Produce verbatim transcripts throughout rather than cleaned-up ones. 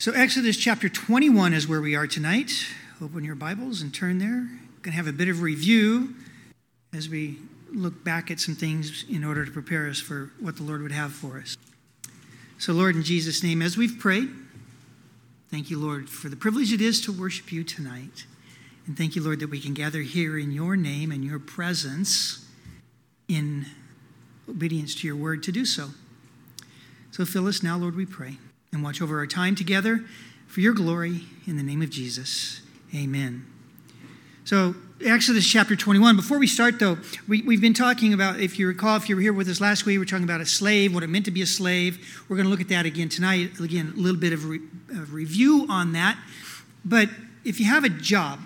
So Exodus chapter twenty-one is where we are tonight. Open your Bibles and turn there. Going to have a bit of review as we look back at some things in order to prepare us for what the Lord would have for us. So Lord, in Jesus' name, as we've prayed, thank you, Lord, for the privilege it is to worship you tonight. And thank you, Lord, that we can gather here in your name and your presence in obedience to your word to do so. So fill us now, Lord, we pray. And watch over our time together for your glory in the name of Jesus. Amen. So Exodus chapter twenty-one. Before we start, though, we, we've been talking about, if you recall, if you were here with us last week, we were talking about a slave, what it meant to be a slave. We're going to look at that again tonight. Again, a little bit of, re, of review on that. But if you have a job,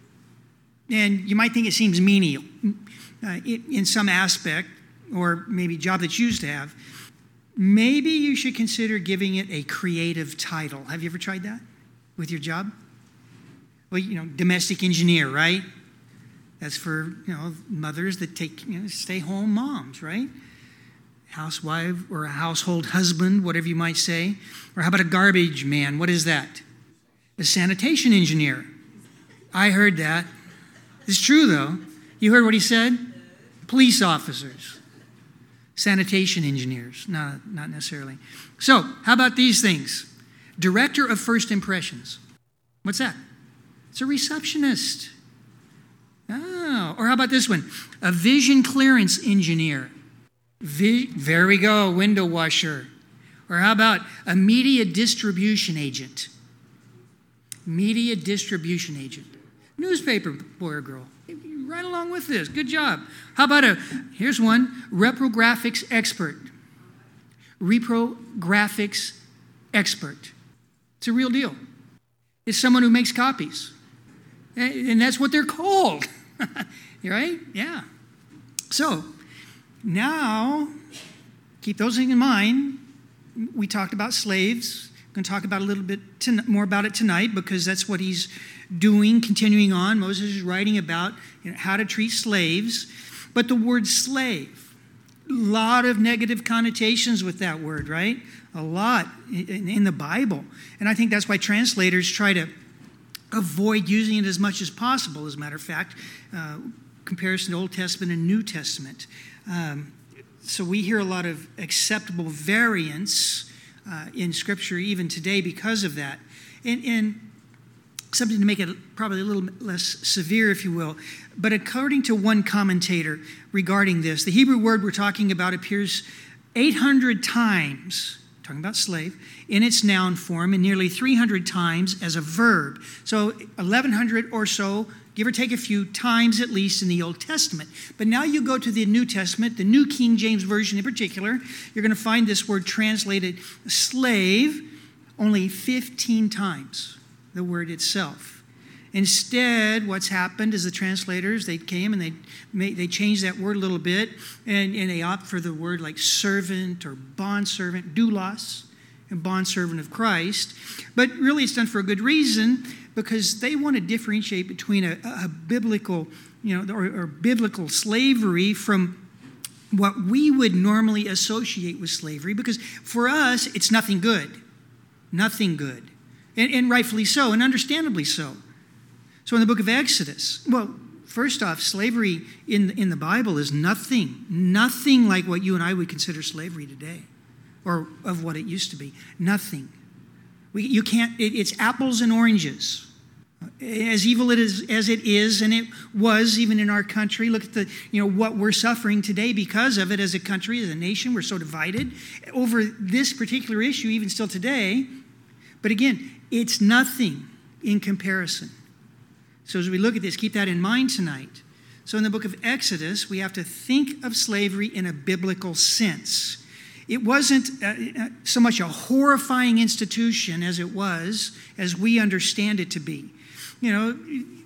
and you might think it seems menial uh, in some aspect, or maybe a job that you used to have, maybe you should consider giving it a creative title. Have you ever tried that with your job? Well, you know, domestic engineer, right? That's for, you know, mothers that take, you know, stay-home moms, right? Housewife or a household husband, whatever you might say. Or how about a garbage man? What is that? A sanitation engineer. I heard that. It's true, though. You heard what he said? Police officers. Sanitation engineers, not, not necessarily. So, how about these things? Director of First Impressions. What's that? It's a receptionist. Oh, or how about this one? A vision clearance engineer. Vi- there we go, window washer. Or how about a media distribution agent? Media distribution agent. Newspaper boy or girl. Right along with this. Good job. How about a, here's one, reprographics expert. Reprographics expert. It's a real deal. It's someone who makes copies. And that's what they're called. Right? Yeah. So, now, keep those things in mind. We talked about slaves. I'm going to talk about a little bit to, more about it tonight because that's what he's doing, continuing on. Moses is writing about, you know, how to treat slaves. But the word slave, a lot of negative connotations with that word, right? A lot in, in the Bible. And I think that's why translators try to avoid using it as much as possible, as a matter of fact, uh, comparison to Old Testament and New Testament. Um, so we hear a lot of acceptable variance uh, in Scripture even today because of that. And, and something to make it probably a little less severe, if you will. But according to one commentator regarding this, the Hebrew word we're talking about appears eight hundred times, talking about slave, in its noun form and nearly three hundred times as a verb. So eleven hundred or so, give or take a few times at least in the Old Testament. But now you go to the New Testament, the New King James Version in particular, you're going to find this word translated slave only fifteen times. The word itself. Instead, what's happened is the translators, they came and they made, they changed that word a little bit, and, and they opt for the word like servant or bondservant, doulos, and bondservant of Christ. But really it's done for a good reason because they want to differentiate between a, a biblical, you know, or, or biblical slavery from what we would normally associate with slavery, because for us, it's nothing good. Nothing good. And, and rightfully so, and understandably so. So in the book of Exodus, well, first off, slavery in, in the Bible is nothing, nothing like what you and I would consider slavery today, or of what it used to be. Nothing. We, you can't, it, it's apples and oranges. As evil it is, as it is, and it was even in our country. Look at the, you know, what we're suffering today because of it as a country, as a nation. We're so divided over this particular issue, even still today. But again, it's nothing in comparison. So as we look at this, keep that in mind tonight. So in the book of Exodus, we have to think of slavery in a biblical sense. It wasn't uh, so much a horrifying institution as it was, as we understand it to be. You know,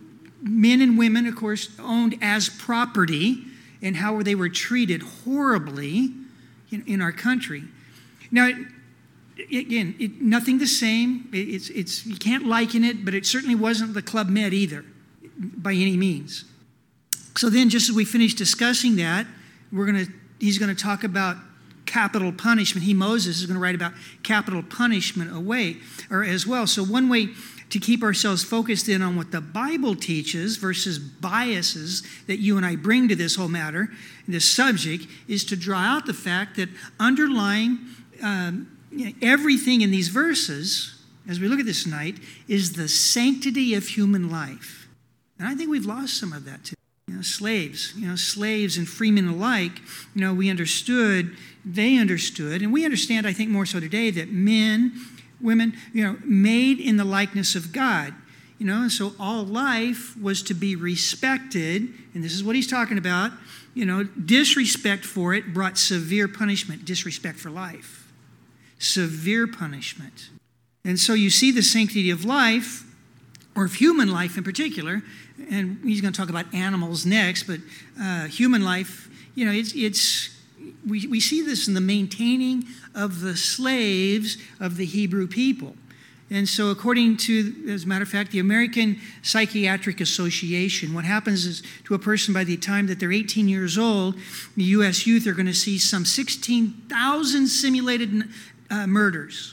men and women, of course, owned as property, and how they were treated horribly in, in our country. Now, again, it, nothing the same. It, it's, it's, you can't liken it, but it certainly wasn't the Club Med either, by any means. So then, just as we finish discussing that, we're going to. He's going to talk about capital punishment. He, Moses, is going to write about capital punishment away or as well. So one way to keep ourselves focused in on what the Bible teaches versus biases that you and I bring to this whole matter, this subject, is to draw out the fact that underlying um, everything in these verses, as we look at this tonight, is the sanctity of human life. And I think we've lost some of that too. You know, slaves, you know, slaves and freemen alike, you know, we understood, they understood, and we understand, I think more so today, that men, women, you know, made in the likeness of God. You know, and so all life was to be respected, and this is what he's talking about. You know, disrespect for it brought severe punishment, disrespect for life. Severe punishment. And so you see the sanctity of life, or of human life in particular, and he's going to talk about animals next, but uh, human life, you know, it's, it's we, we see this in the maintaining of the slaves of the Hebrew people. And so according to, as a matter of fact, the American Psychiatric Association, what happens is to a person by the time that they're eighteen years old, the U S youth are going to see some sixteen thousand simulated uh, murders.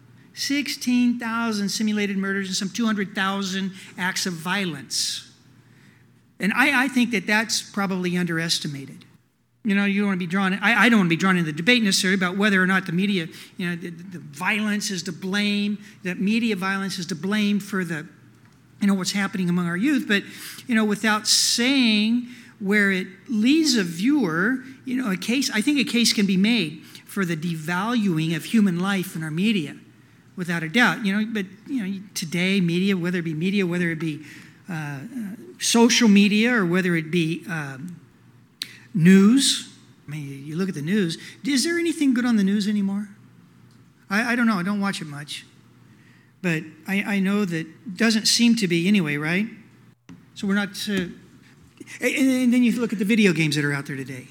sixteen thousand simulated murders and some two hundred thousand acts of violence. And I, I think that that's probably underestimated. You know, you don't want to be drawn, I, I don't want to be drawn into the debate necessarily about whether or not the media, you know, the, the violence is to blame, that media violence is to blame for the, you know, what's happening among our youth. But, you know, without saying where it leads a viewer, you know, a case, I think a case can be made for the devaluing of human life in our media, without a doubt. You know, but, you know, today, media, whether it be media, whether it be uh, uh, social media, or whether it be um, news. I mean, you look at the news. Is there anything good on the news anymore? I, I don't know. I don't watch it much. But I, I know that doesn't seem to be anyway, right? So we're not... Uh, and, and then you look at the video games that are out there today.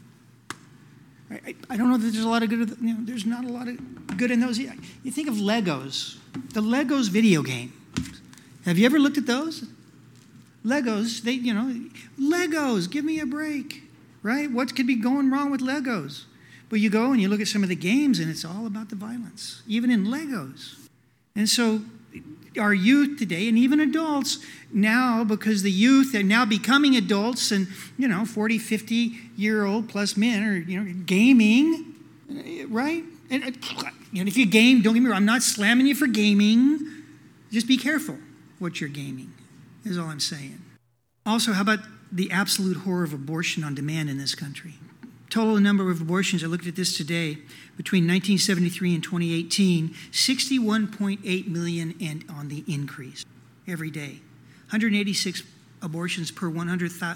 I, I don't know that there's a lot of good... You know, there's not a lot of good in those. You think of Legos. The Legos video game. Have you ever looked at those? Legos, they, you know, Legos, give me a break. Right? What could be going wrong with Legos? But you go and you look at some of the games and it's all about the violence, even in Legos. And so our youth today, and even adults now, because the youth are now becoming adults, and, you know, forty, fifty-year-old plus men are, you know, gaming, right? And, and if you game, don't get me wrong, I'm not slamming you for gaming. Just be careful what you're gaming, is all I'm saying. Also, how about the absolute horror of abortion on demand in this country? Total number of abortions, I looked at this today, between nineteen seventy-three and twenty eighteen, sixty-one point eight million and on the increase every day. one hundred eighty-six abortions per one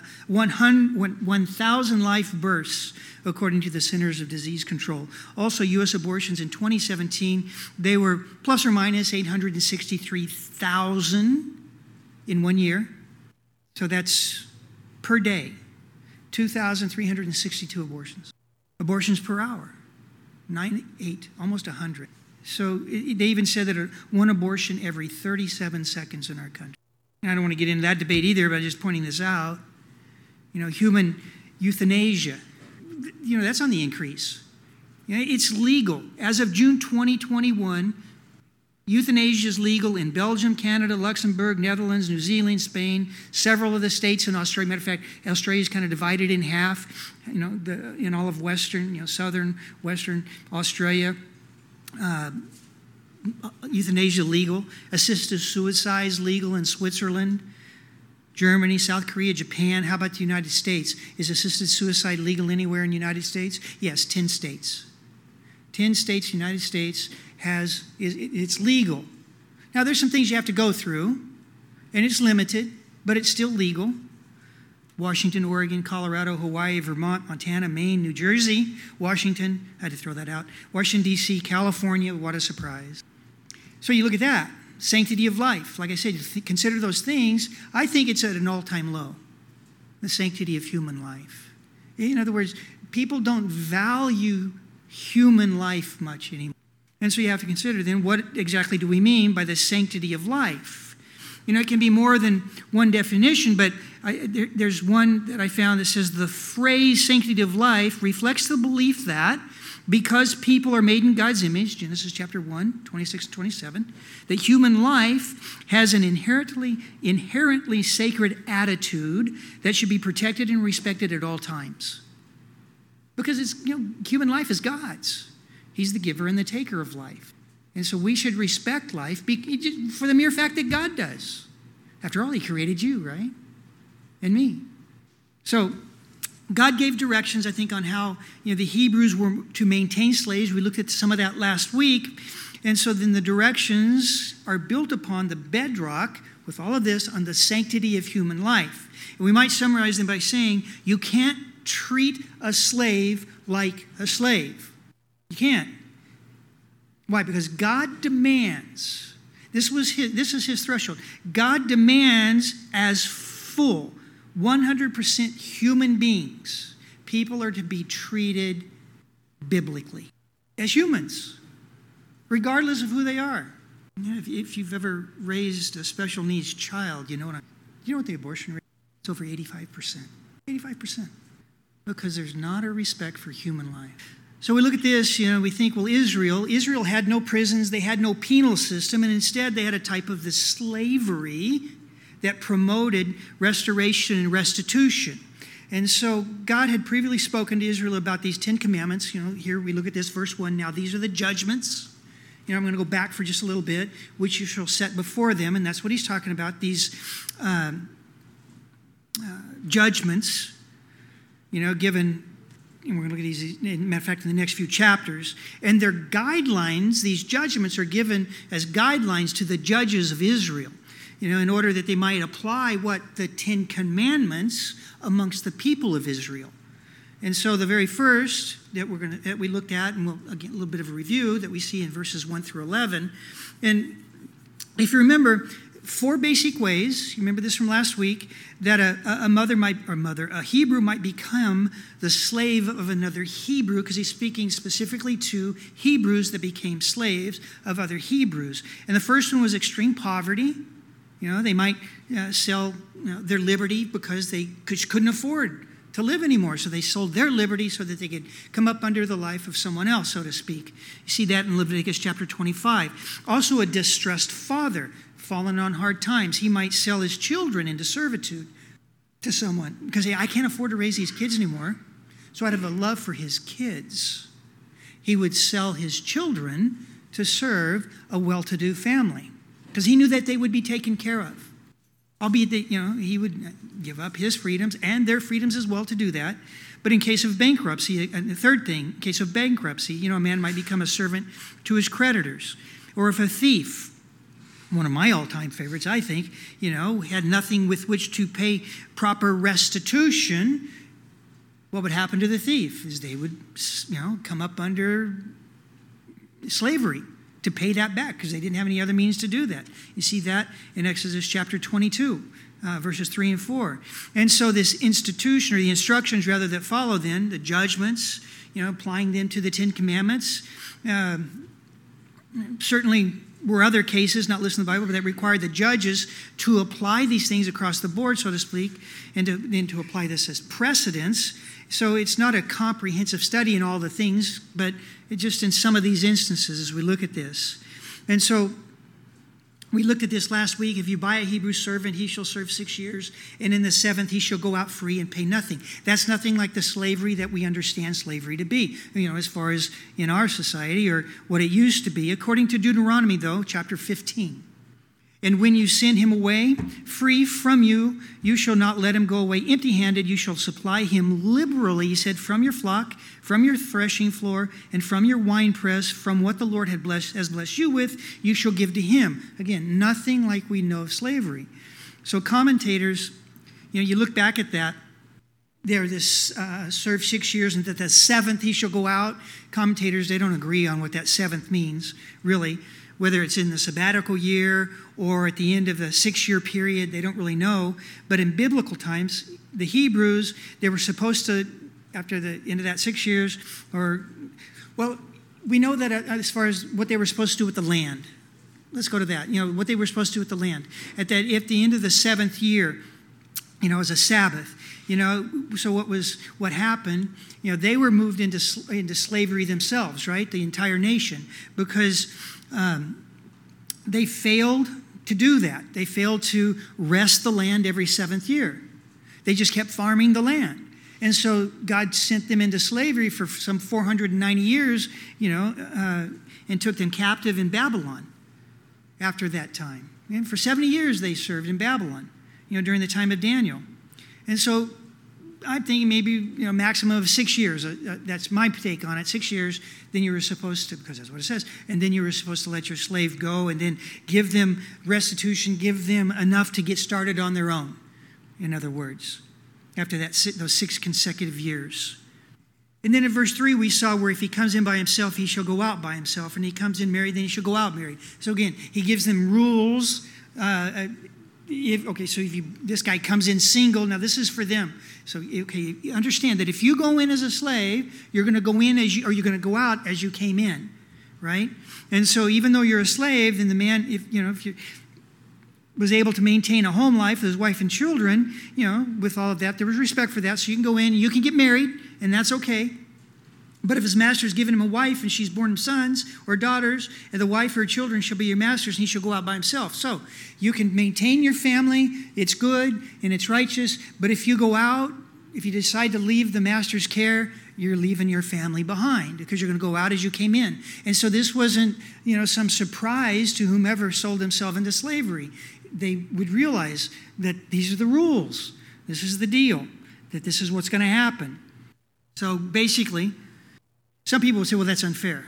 thousand life births, according to the Centers of Disease Control. Also, U S abortions in twenty seventeen, they were plus or minus eight hundred sixty-three thousand in one year. So that's per day, two thousand three hundred sixty-two abortions. Abortions per hour, nine, eight, almost one hundred. So it, they even said that a, one abortion every thirty-seven seconds in our country. And I don't want to get into that debate either, but I'm just pointing this out. You know, human euthanasia, you know, that's on the increase. You know, it's legal. As of June twenty twenty-one, euthanasia is legal in Belgium, Canada, Luxembourg, Netherlands, New Zealand, Spain, several of the states in Australia. Matter of fact, Australia is kind of divided in half, you know, the, in all of Western, you know, Southern, Western Australia. Uh, euthanasia legal. Assisted suicide is legal in Switzerland, Germany, South Korea, Japan. How about the United States? Is assisted suicide legal anywhere in the United States? Yes, ten states. ten states, United States, has, it's legal. Now, there's some things you have to go through, and it's limited, but it's still legal. Washington, Oregon, Colorado, Hawaii, Vermont, Montana, Maine, New Jersey, Washington, I had to throw that out, Washington, D C, California, what a surprise. So you look at that, sanctity of life. Like I said, consider those things. I think it's at an all-time low, the sanctity of human life. In other words, people don't value human life much anymore. And so you have to consider then, what exactly do we mean by the sanctity of life? You know, it can be more than one definition, but I, there, there's one that I found that says the phrase sanctity of life reflects the belief that because people are made in God's image, Genesis chapter one, twenty-six and twenty-seven, that human life has an inherently, inherently sacred attitude that should be protected and respected at all times. Because it's, you know, human life is God's. He's the giver and the taker of life. And so we should respect life for the mere fact that God does. After all, he created you, right? And me. So God gave directions, I think, on how, you know, the Hebrews were to maintain slaves. We looked at some of that last week. And so then the directions are built upon the bedrock, with all of this, on the sanctity of human life. And we might summarize them by saying, you can't treat a slave like a slave. You can't. Why? Because God demands, this was his, this is his threshold. God demands as full, one hundred percent human beings, people are to be treated biblically as humans, regardless of who they are. You know, if, if you've ever raised a special needs child, you know what, I, you know what the abortion rate is? It's over eighty-five percent. eighty-five percent. Because there's not a respect for human life. So we look at this, you know, we think, well, Israel, Israel had no prisons, they had no penal system, and instead they had a type of this slavery that promoted restoration and restitution. And so God had previously spoken to Israel about these Ten Commandments. You know, here we look at this, verse one. Now these are the judgments. You know, I'm going to go back for just a little bit, which you shall set before them. And that's what he's talking about, these um, uh, judgments, you know, given, and we're going to look at these, matter of fact, in the next few chapters. And their guidelines, these judgments are given as guidelines to the judges of Israel, you know, in order that they might apply what the Ten Commandments amongst the people of Israel. And so the very first that we're going to, that we looked at, and we'll again a little bit of a review that we see in verses one through eleven. And if you remember, four basic ways, you remember this from last week, that a, a mother might, or mother, a Hebrew might become the slave of another Hebrew, because he's speaking specifically to Hebrews that became slaves of other Hebrews. And the first one was extreme poverty. You know, they might uh, sell, you know, their liberty because they could, couldn't afford to live anymore. So they sold their liberty so that they could come up under the life of someone else, so to speak. You see that in Leviticus chapter twenty-five. Also a distressed father, fallen on hard times. He might sell his children into servitude to someone because, hey, I can't afford to raise these kids anymore. So out of a love for his kids, he would sell his children to serve a well-to-do family because he knew that they would be taken care of. Albeit that, you know, he would give up his freedoms and their freedoms as well to do that. But in case of bankruptcy, and the third thing, in case of bankruptcy, you know, a man might become a servant to his creditors. Or if a thief, one of my all-time favorites, I think, you know, had nothing with which to pay proper restitution, what would happen to the thief is they would, you know, come up under slavery to pay that back because they didn't have any other means to do that. You see that in Exodus chapter twenty-two, uh, verses three and four. And so this institution, or the instructions rather that follow then, the judgments, you know, applying them to the Ten Commandments, uh, certainly were other cases, not listed in the Bible, but that required the judges to apply these things across the board, so to speak, and to, and to apply this as precedents. So it's not a comprehensive study in all the things, but it just in some of these instances as we look at this. And so we looked at this last week. If you buy a Hebrew servant, he shall serve six years, and in the seventh he shall go out free and pay nothing. That's nothing like the slavery that we understand slavery to be, you know, as far as in our society or what it used to be. According to Deuteronomy, though, chapter fifteen. And when you send him away free from you, you shall not let him go away empty-handed. You shall supply him liberally, he said, from your flock, from your threshing floor, and from your winepress, from what the Lord had blessed, has blessed you with, you shall give to him. Again, nothing like we know of slavery. So commentators, you know, you look back at that, there this uh, serve six years, and that the seventh he shall go out. Commentators, they don't agree on what that seventh means, really. Whether it's in the sabbatical year or at the end of the six-year period, they don't really know. But in biblical times, the Hebrews, they were supposed to, after the end of that six years, or, well, we know that as far as what they were supposed to do with the land. Let's go to that. You know, what they were supposed to do with the land. At that, at the end of the seventh year, you know, as a Sabbath. You know, so what was what happened? You know, they were moved into into slavery themselves, right? The entire nation, because um, they failed to do that. They failed to rest the land every seventh year. They just kept farming the land, and so God sent them into slavery for some four hundred ninety years. You know, uh, and took them captive in Babylon. After that time, and for seventy years they served in Babylon. You know, during the time of Daniel. And so I'm thinking maybe, you know, maximum of six years. Uh, uh, that's my take on it. Six years, then you were supposed to, because that's what it says, and then you were supposed to let your slave go and then give them restitution, give them enough to get started on their own, in other words, after that those six consecutive years. And then in verse three, we saw where if he comes in by himself, he shall go out by himself. And he comes in married, then he shall go out married. So again, he gives them rules. Uh, If, okay, so if you, this guy comes in single, now this is for them. So, okay, you understand that if you go in as a slave, you're going to go in as you, or you're going to go out as you came in, right? And so even though you're a slave, then the man, if you know, if you was able to maintain a home life with his wife and children, you know, with all of that, there was respect for that. So you can go in, and you can get married, and that's okay. But if his master has given him a wife and she's born him sons or daughters, and the wife or her children shall be your masters, and he shall go out by himself. So you can maintain your family. It's good and it's righteous. But if you go out, if you decide to leave the master's care, you're leaving your family behind because you're going to go out as you came in. And so this wasn't, you know, some surprise to whomever sold himself into slavery. They would realize that these are the rules. This is the deal, that this is what's going to happen. So basically, some people would say, well, that's unfair.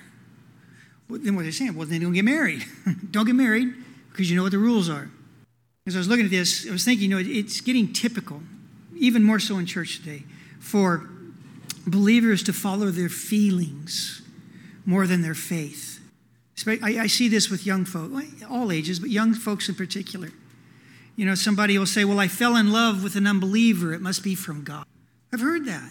Well, then what they're saying, well, then don't get married. Don't get married because you know what the rules are. As I was looking at this, I was thinking, you know, it's getting typical, even more so in church today, for believers to follow their feelings more than their faith. I, I see this with young folk, all ages, but young folks in particular. You know, somebody will say, well, I fell in love with an unbeliever. It must be from God. I've heard that.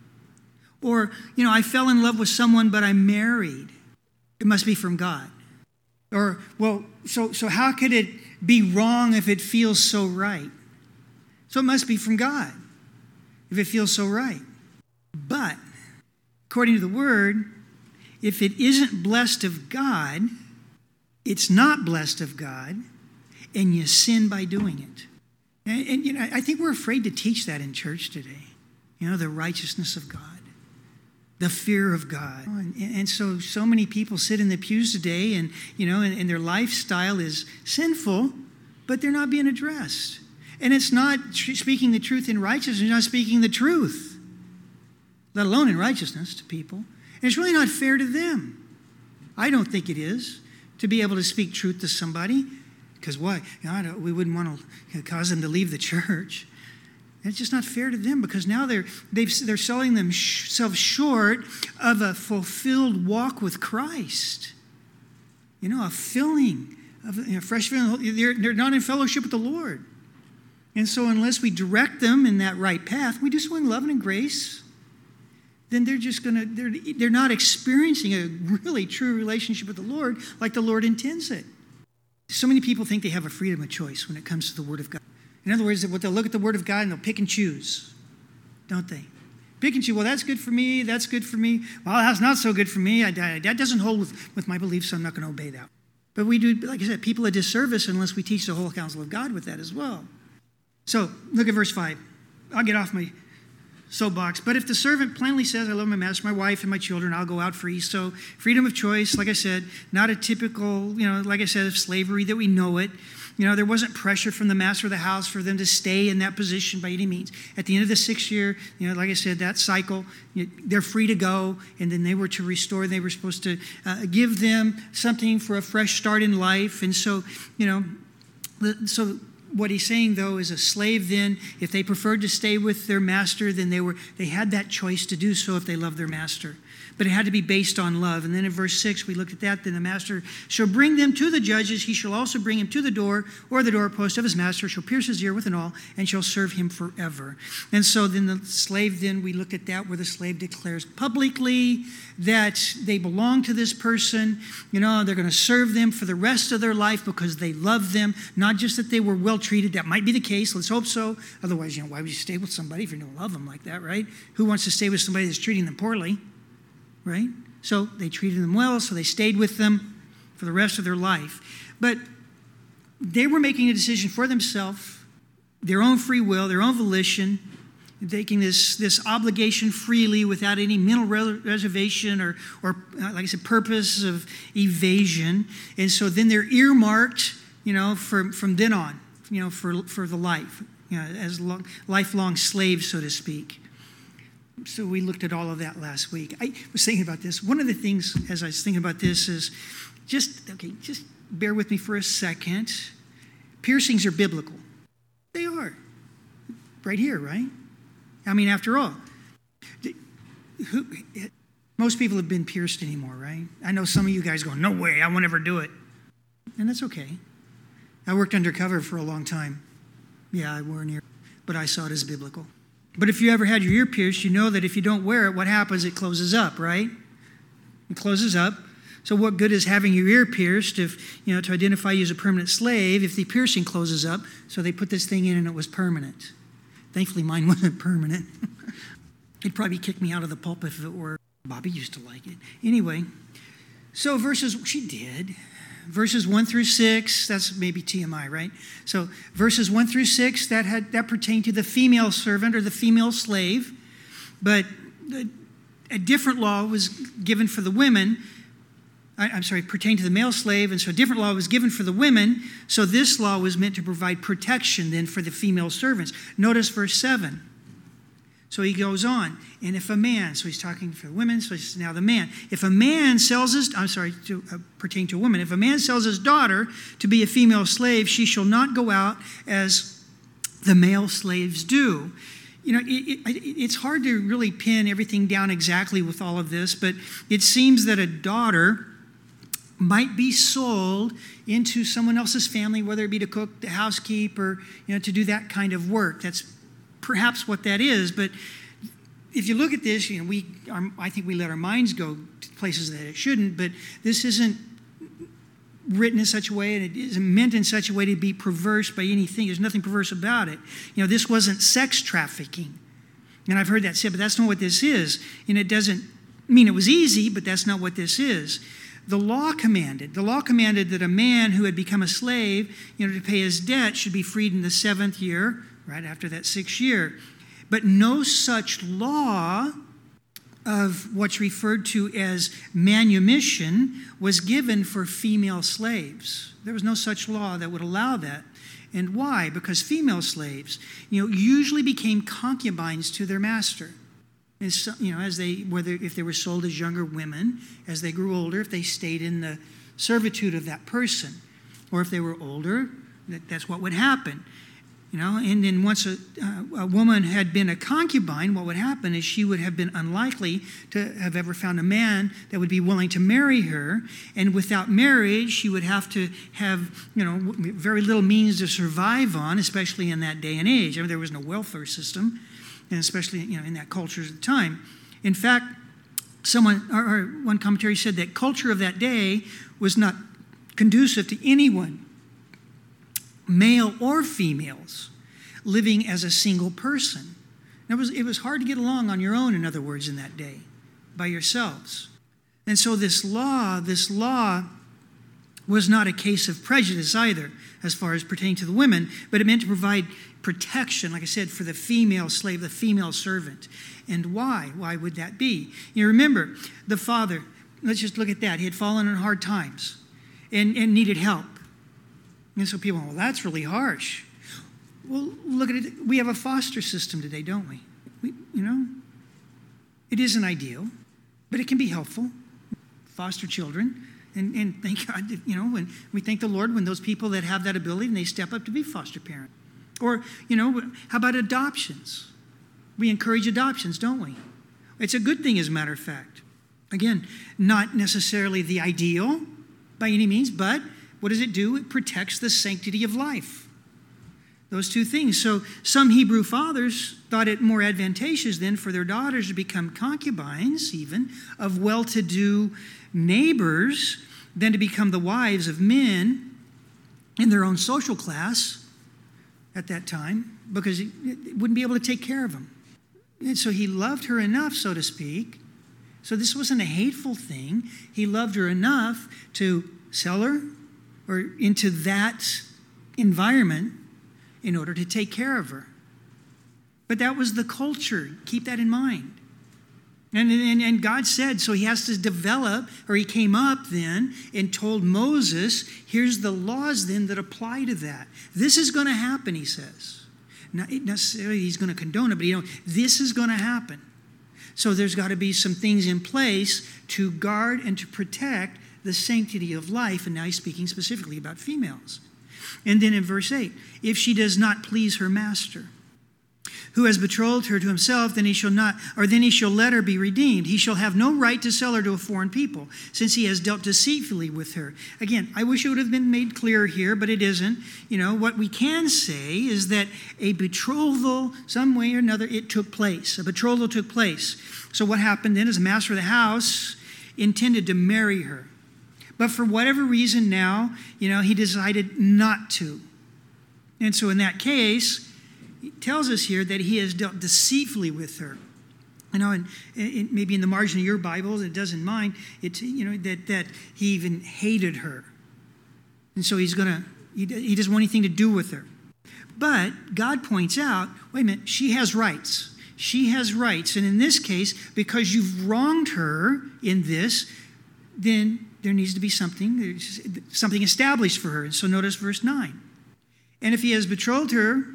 Or, you know, I fell in love with someone, but I'm married. It must be from God. Or, well, so, so how could it be wrong if it feels so right? So it must be from God if it feels so right. But, according to the Word, if it isn't blessed of God, it's not blessed of God, and you sin by doing it. And, and you know, I think we're afraid to teach that in church today. You know, the righteousness of God. The fear of God. And, and so, so many people sit in the pews today and, you know, and, and their lifestyle is sinful, but they're not being addressed. And it's not tr- speaking the truth in righteousness, it's not speaking the truth, let alone in righteousness to people. And it's really not fair to them. I don't think it is to be able to speak truth to somebody, because why? You know, I don't, we wouldn't want to cause them to leave the church. It's just not fair to them because now they're they've, they're selling themselves short of a fulfilled walk with Christ. You know, a filling, of, you know, fresh filling. They're, they're not in fellowship with the Lord. And so unless we direct them in that right path, we do so in love and in grace, then they're just going to, they're, they're not experiencing a really true relationship with the Lord like the Lord intends it. So many people think they have a freedom of choice when it comes to the Word of God. In other words, they'll look at the Word of God and they'll pick and choose, don't they? Pick and choose. Well, that's good for me. That's good for me. Well, that's not so good for me. I, I, that doesn't hold with, with my beliefs, so I'm not going to obey that. But we do, like I said, people a disservice unless we teach the whole counsel of God with that as well. So look at verse five. I'll get off my soapbox. But if the servant plainly says, I love my master, my wife, and my children, I'll go out free. So freedom of choice, like I said, not a typical, you know, like I said, of slavery that we know it. You know, there wasn't pressure from the master of the house for them to stay in that position by any means. At the end of the sixth year, you know, like I said, that cycle, you know, they're free to go, and then they were to restore. They were supposed to uh, give them something for a fresh start in life. And so, you know, the, so what he's saying, though, is a slave then, if they preferred to stay with their master, then they were they had that choice to do so if they loved their master. But it had to be based on love. And then in verse six, we looked at that. Then the master shall bring them to the judges. He shall also bring him to the door or the doorpost of his master, shall pierce his ear with an awl, and shall serve him forever. And so then the slave, then we look at that where the slave declares publicly that they belong to this person. You know, they're going to serve them for the rest of their life because they love them. Not just that they were well treated. That might be the case. Let's hope so. Otherwise, you know, why would you stay with somebody if you don't love them like that, right? Who wants to stay with somebody that's treating them poorly? Right? So they treated them well, so they stayed with them for the rest of their life. But they were making a decision for themselves, their own free will, their own volition, taking this, this obligation freely without any mental reservation or, or, like I said, purpose of evasion. And so then they're earmarked, you know, for, from then on, you know, for, for the life, you know, as long, lifelong slaves, so to speak. So we looked at all of that last week. I was thinking about this. One of the things, as I was thinking about this, is just, okay, just bear with me for a second. Piercings are biblical. They are. Right here, right? I mean, after all, who, most people have been pierced anymore, right? I know some of you guys go, no way, I won't ever do it. And that's okay. I worked undercover for a long time. Yeah, I wore an ear, but I saw it as biblical. But if you ever had your ear pierced, you know that if you don't wear it, what happens? It closes up, right? It closes up. So what good is having your ear pierced if, you know, to identify you as a permanent slave if the piercing closes up? So they put this thing in and it was permanent. Thankfully, mine wasn't permanent. It'd probably kick me out of the pulpit if it were. Bobby used to like it. Anyway, so verses, she did. Verses one through six, that's maybe T M I, right? So verses one through six, that had that pertained to the female servant or the female slave. But a different law was given for the women. I, I'm sorry, pertained to the male slave, and so a different law was given for the women. So this law was meant to provide protection then for the female servants. Notice verse seven. So he goes on, and if a man, so he's talking for the women, so he's now the man. If a man sells his, I'm sorry, to uh, pertain to a woman, if a man sells his daughter to be a female slave, she shall not go out as the male slaves do. You know, it, it, it's hard to really pin everything down exactly with all of this, but it seems that a daughter might be sold into someone else's family, whether it be to cook, to housekeep, or, you know, to do that kind of work. That's perhaps what that is, but if you look at this, you know, we, our, I think we let our minds go to places that it shouldn't, but this isn't written in such a way, and it isn't meant in such a way to be perverse by anything. There's nothing perverse about it. You know, this wasn't sex trafficking, and I've heard that said, but that's not what this is, and it doesn't mean it was easy, but that's not what this is. The law commanded, the law commanded that a man who had become a slave, you know, to pay his debt should be freed in the seventh year, right after that sixth year. But no such law of what's referred to as manumission was given for female slaves. There was no such law that would allow that. And why? Because female slaves, you know, usually became concubines to their master. And so, you know, as they, whether if they were sold as younger women, as they grew older, if they stayed in the servitude of that person, or if they were older, that, that's what would happen. You know, and then once a, uh, a woman had been a concubine, what would happen is she would have been unlikely to have ever found a man that would be willing to marry her. And without marriage, she would have to have, you know, very little means to survive on, especially in that day and age. I mean, there was no welfare system, and especially, you know, in that culture at the time. In fact, someone, or, or one commentary said that culture of that day was not conducive to anyone, male or females, living as a single person. It was, it was hard to get along on your own, in other words, in that day, by yourselves. And so this law, this law was not a case of prejudice either, as far as pertaining to the women, but it meant to provide protection, like I said, for the female slave, the female servant. And why? Why would that be? You remember, the father, let's just look at that. He had fallen on hard times and, and needed help. And so people, well, that's really harsh. Well, look at it. We have a foster system today, don't we? we you know, it isn't ideal, but it can be helpful. Foster children. And, and thank God, you know, when we thank the Lord when those people that have that ability and they step up to be foster parents. Or, you know, how about adoptions? We encourage adoptions, don't we? It's a good thing, as a matter of fact. Again, not necessarily the ideal by any means, but what does it do? It protects the sanctity of life. Those two things. So some Hebrew fathers thought it more advantageous then for their daughters to become concubines, even, of well-to-do neighbors than to become the wives of men in their own social class at that time, because he wouldn't be able to take care of them. And so he loved her enough, so to speak. So this wasn't a hateful thing. He loved her enough to sell her or into that environment in order to take care of her. But that was the culture. Keep that in mind. And, and, and God said, so he has to develop, or he came up then and told Moses, here's the laws then that apply to that. This is going to happen, he says. Not necessarily he's going to condone it, but you know, this is going to happen. So there's got to be some things in place to guard and to protect the sanctity of life. And now he's speaking specifically about females. And then in verse eight, if she does not please her master, who has betrothed her to himself, then he shall not, or then he shall let her be redeemed. He shall have no right to sell her to a foreign people, since he has dealt deceitfully with her. Again, I wish it would have been made clear here, but it isn't. You know, what we can say is that a betrothal, some way or another, it took place. A betrothal took place. So what happened then is the master of the house intended to marry her. But for whatever reason now, you know, he decided not to. And so in that case, it tells us here that he has dealt deceitfully with her. You know, and, and maybe in the margin of your Bibles, it doesn't mind, it, you know, that, that he even hated her. And so he's going to, he, he doesn't want anything to do with her. But God points out, wait a minute, she has rights. She has rights. And in this case, because you've wronged her in this, then there needs to be something, something established for her. And so notice verse nine. And if he has betrothed her,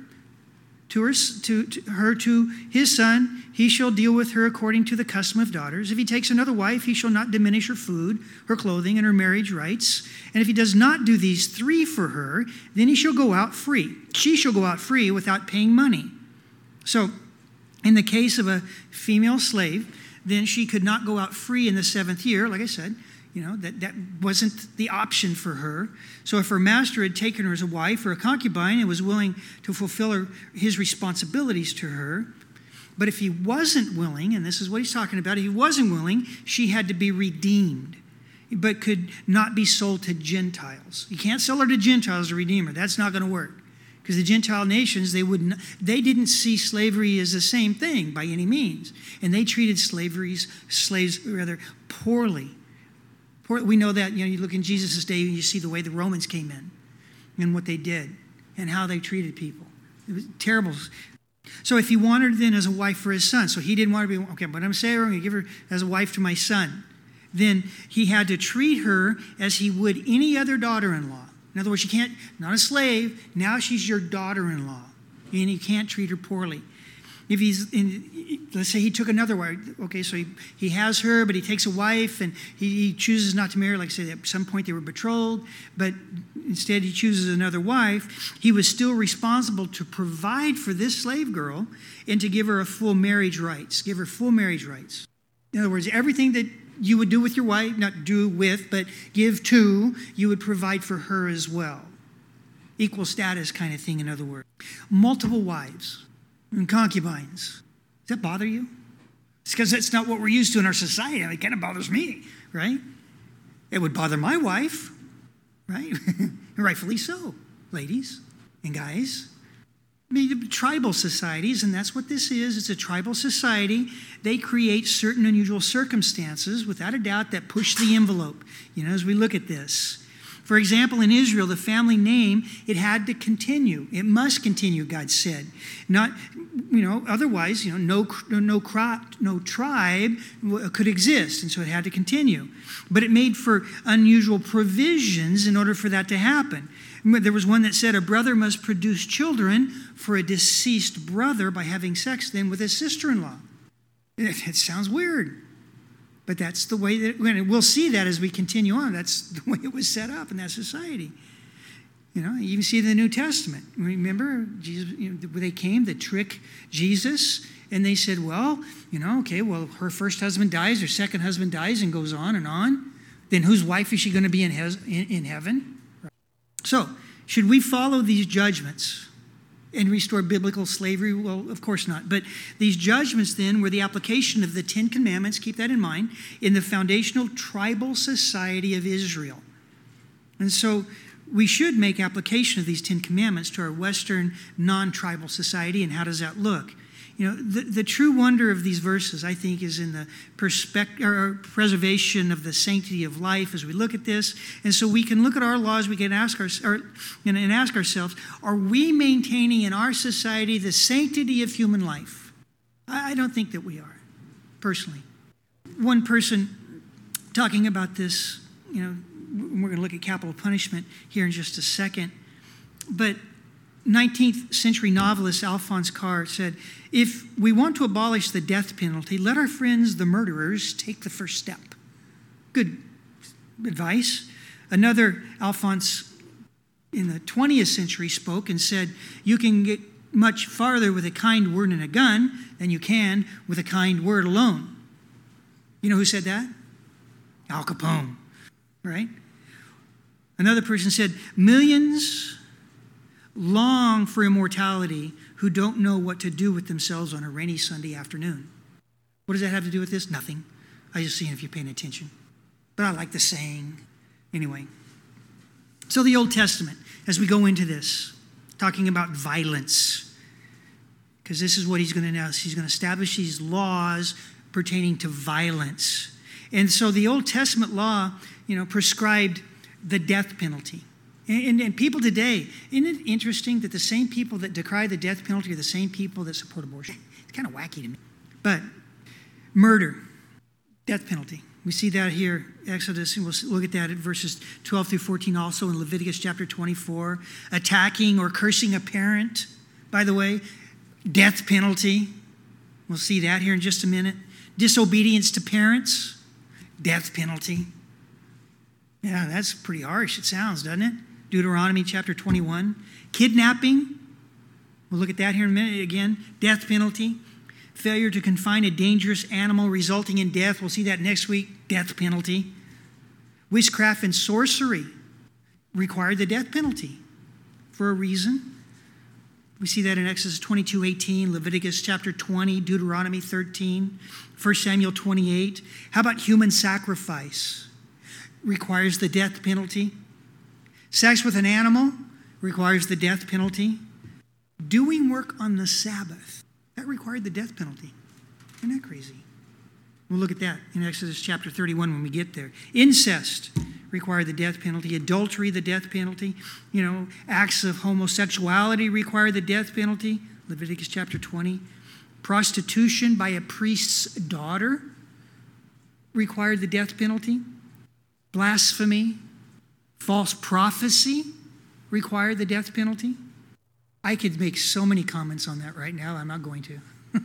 To her, to, to her to his son, he shall deal with her according to the custom of daughters. If he takes another wife, he shall not diminish her food, her clothing, and her marriage rights. And if he does not do these three for her, then he shall go out free. She shall go out free without paying money. So, in the case of a female slave, then she could not go out free in the seventh year, like I said. You know, that, that wasn't the option for her. So if her master had taken her as a wife or a concubine and was willing to fulfill her, his responsibilities to her, but if he wasn't willing, and this is what he's talking about, if he wasn't willing, she had to be redeemed, but could not be sold to Gentiles. You can't sell her to Gentiles to redeem her. That's not going to work. Because the Gentile nations, they wouldn't, they didn't see slavery as the same thing by any means. And they treated slaveries, slaves rather poorly. We know that, you know, you look in Jesus' day and you see the way the Romans came in and what they did and how they treated people. It was terrible. So if he wanted her then as a wife for his son, so he didn't want to be, okay, but I'm saying I'm going to give her as a wife to my son, then he had to treat her as he would any other daughter-in-law. In other words, you can't, not a slave, now she's your daughter-in-law, and you can't treat her poorly. If he's, in, let's say he took another wife, okay, so he, he has her, but he takes a wife, and he, he chooses not to marry her. Like I said, at some point they were betrothed, but instead he chooses another wife. He was still responsible to provide for this slave girl and to give her a full marriage rights, give her full marriage rights. In other words, everything that you would do with your wife, not do with, but give to, you would provide for her as well. Equal status kind of thing, in other words. Multiple wives and concubines. Does that bother you? It's because that's not what we're used to in our society. It kind of bothers me, right? It would bother my wife, right? Rightfully so, ladies and guys. I mean, tribal societies, and that's what this is. It's a tribal society. They create certain unusual circumstances, without a doubt, that push the envelope, you know, as we look at this. For example, in Israel, the family name, it had to continue. It must continue, God said. Not, you know, otherwise, you know, no, no crop, no tribe could exist, and so it had to continue. But it made for unusual provisions in order for that to happen. There was one that said a brother must produce children for a deceased brother by having sex then with his sister-in-law. It, it sounds weird. But that's the way that, and we'll see that as we continue on. That's the way it was set up in that society. You know, you even see it in the New Testament. Remember, Jesus, you know, they came to trick Jesus, and they said, well, you know, okay, well, her first husband dies, her second husband dies, and goes on and on. Then whose wife is she going to be in, hes- in, in heaven? So, should we follow these judgments and restore biblical slavery? Well, of course not. But these judgments then were the application of the Ten Commandments, keep that in mind, in the foundational tribal society of Israel. And so we should make application of these Ten Commandments to our Western non-tribal society. And how does that look? You know, the, the true wonder of these verses, I think, is in the perspective or preservation of the sanctity of life as we look at this. And so we can look at our laws, we can ask our, or, and ask ourselves, are we maintaining in our society the sanctity of human life? I, I don't think that we are, personally. One person talking about this, you know, we're going to look at capital punishment here in just a second, but nineteenth century novelist Alphonse Karr said, if we want to abolish the death penalty, let our friends, the murderers, take the first step. Good advice. Another Alphonse in the twentieth century spoke and said, you can get much farther with a kind word and a gun than you can with a kind word alone. You know who said that? Al Capone, right? Another person said, millions long for immortality who don't know what to do with themselves on a rainy Sunday afternoon. What does that have to do with this? Nothing. I just seeing if you're paying attention. But I like the saying. Anyway. So the Old Testament, as we go into this, talking about violence, because this is what he's going to announce. He's going to establish these laws pertaining to violence. And so the Old Testament law, you know, prescribed the death penalty. And, and, and people today, isn't it interesting that the same people that decry the death penalty are the same people that support abortion? It's kind of wacky to me. But murder, death penalty. We see that here, Exodus, and we'll look at that at verses twelve through fourteen, also in Leviticus chapter twenty-four. Attacking or cursing a parent, by the way, death penalty. We'll see that here in just a minute. Disobedience to parents, death penalty. Yeah, that's pretty harsh, it sounds, doesn't it? Deuteronomy chapter twenty-one. Kidnapping, we'll look at that here in a minute again. Death penalty. Failure to confine a dangerous animal resulting in death. We'll see that next week. Death penalty. Witchcraft and sorcery required the death penalty for a reason. We see that in Exodus twenty-two eighteen, Leviticus chapter twenty, Deuteronomy thirteen, First Samuel twenty-eight. How about human sacrifice? Requires the death penalty. Sex with an animal requires the death penalty. Doing work on the Sabbath, that required the death penalty. Isn't that crazy? We'll look at that in Exodus chapter thirty-one when we get there. Incest required the death penalty. Adultery, the death penalty. You know, acts of homosexuality require the death penalty. Leviticus chapter twenty. Prostitution by a priest's daughter required the death penalty. Blasphemy, false prophecy required the death penalty. I could make so many comments on that right now. I'm not going to.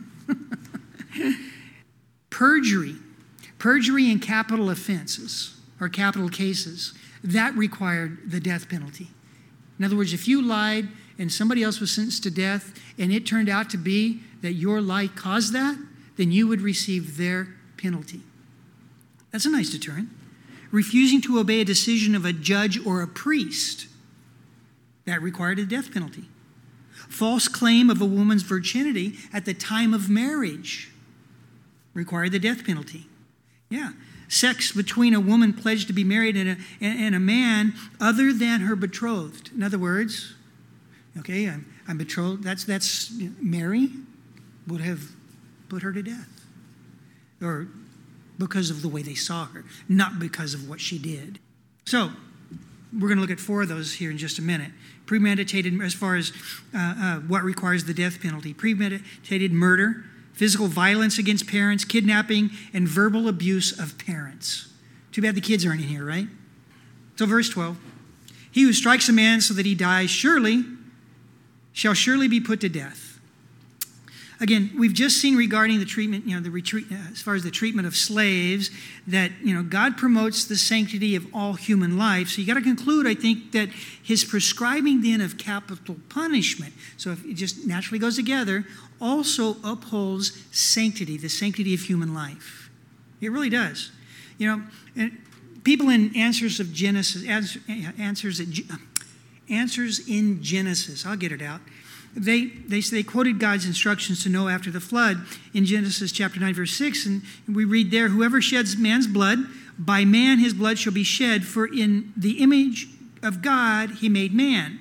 Perjury. Perjury in capital offenses or capital cases, that required the death penalty. In other words, if you lied and somebody else was sentenced to death and it turned out to be that your lie caused that, then you would receive their penalty. That's a nice deterrent. Refusing to obey a decision of a judge or a priest, that required a death penalty. False claim of a woman's virginity at the time of marriage required the death penalty. Yeah. Sex between a woman pledged to be married and a, and a man other than her betrothed. In other words, okay, I'm, I'm betrothed. That's, that's Mary would have put her to death. Or because of the way they saw her, not because of what she did. So, we're going to look at four of those here in just a minute. Premeditated, as far as uh, uh, what requires the death penalty. Premeditated murder, physical violence against parents, kidnapping, and verbal abuse of parents. Too bad the kids aren't in here, right? So verse twelve. He who strikes a man so that he dies, surely, shall surely be put to death. Again, we've just seen regarding the treatment, you know, the retreat, as far as the treatment of slaves, that, you know, God promotes the sanctity of all human life. So you got to conclude, I think, that his prescribing then of capital punishment, so if it just naturally goes together, also upholds sanctity, the sanctity of human life. It really does. You know, and people in Answers of Genesis, answers, answers in Genesis, I'll get it out. They, they they quoted God's instructions to Noah after the flood in Genesis chapter nine, verse six, and we read there, whoever sheds man's blood, by man his blood shall be shed, for in the image of God he made man.